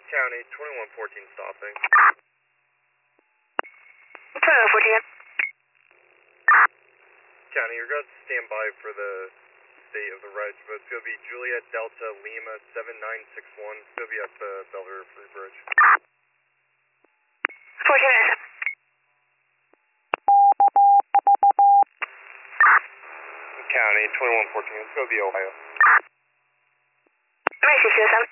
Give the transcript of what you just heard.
County, 2114 stopping. 2114. County, you're going to stand by for the state of the reg, but it's going to be Juliet Delta Lima 7961. It's going to be at the Belvedere Free Bridge. 14 minutes. County, 2114. It's going to be Ohio. Macy, 07.